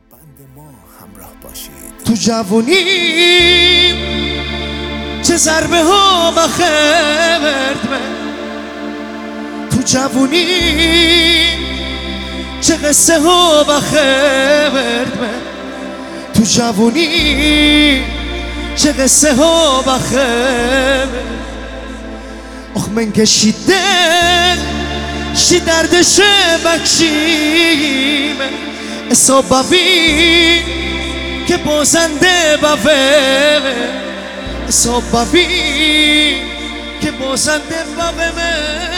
بند ما همراه باشید. تو جوونی چه ضربه ها بخورد من، تو جوونی چه قصه ها بخورد من، تو جوونی چه قصه ها بخورد. آخ من کشیدن شی دردش بکشیم حساب ببین که بازنده بوه، حساب ببین که بازنده بوه.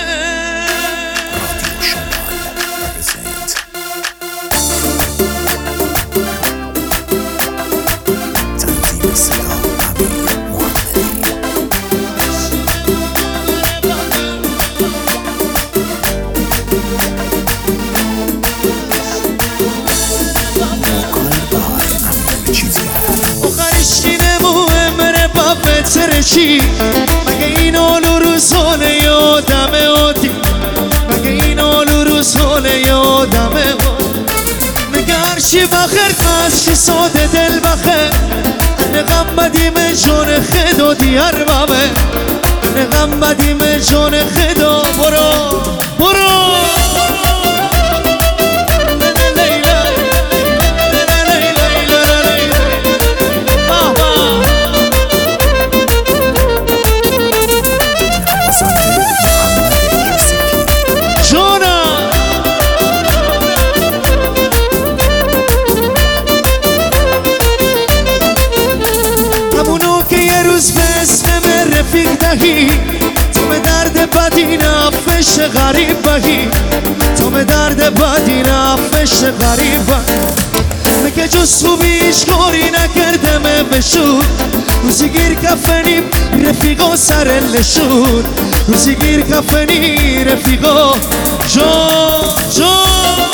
چی مگه این آلو روزان یادمه آدی، مگه این آلو روزان یادمه آدی. مگه هرچی بخیر قصد ساده دل بخیر، انه غم بدیم جان خدا دیار بابه، انه غم بدیم جان خدا. برو برو تو به درد بدی نفش غریب بهی، تو به درد بدی نفش غریب بهی. مگه جز خوبیش کاری نکردم بشود، روزی گیر کفنیم رفیقا سر لشود، روزی گیر کفنی رفیقا جان جان.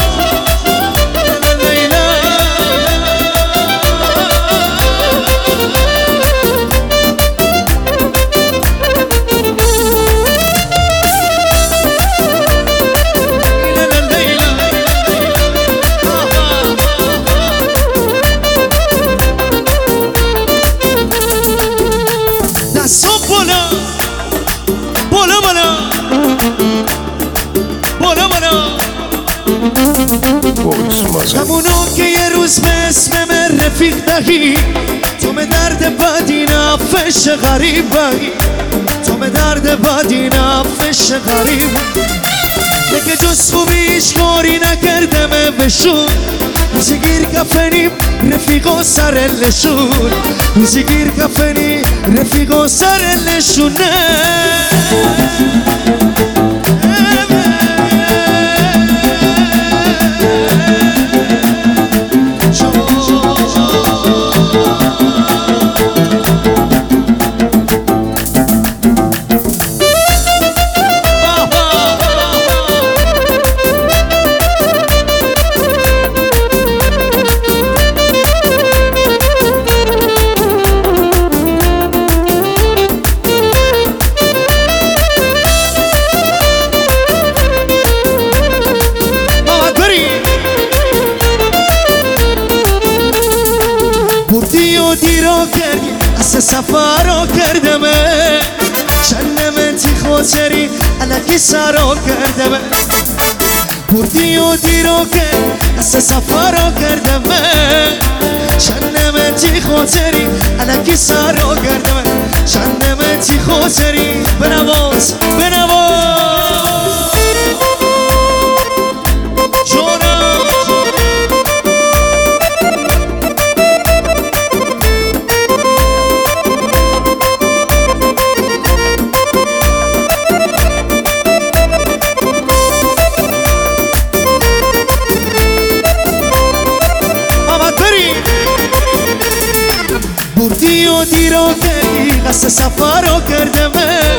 همونو که یه روز به اسم من رفیق دهی، تو به درد بدی نفش غریب بهی، تو به درد بدی نفش غریب. مگه جز خوبیش کاری نکردم بشون، روزی گیر کفنیم رفیقا سر لشون، روزی گیر کفنی رفیقا سر لشونه. سفر رو کردم چندمتی خاطری علکی سر رو کردم، بردی و دیرو کرد از سفر رو کردم چندمتی خاطری علکی سر رو کردم، چندمتی خاطری بنواز بنواز دیرو کردی قصد سفر رو کردم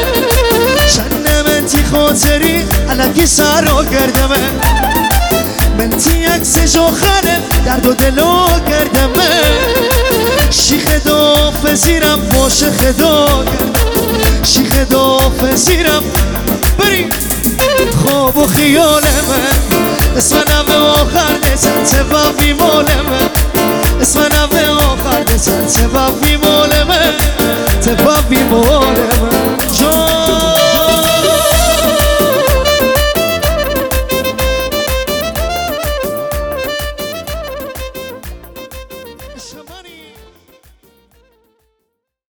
چندمتی خاطری علکی سر رو کردم، منتی عکس جوخنه درد و دلو کردم، شیخ دو پذیرم باش خدا کردم، شیخ دو پذیرم بریم خواب و خیال من اسم نوه آخر دسن سبابی مولمه اسم نوه آخر دسن سبابی مولمه سبابی مولمه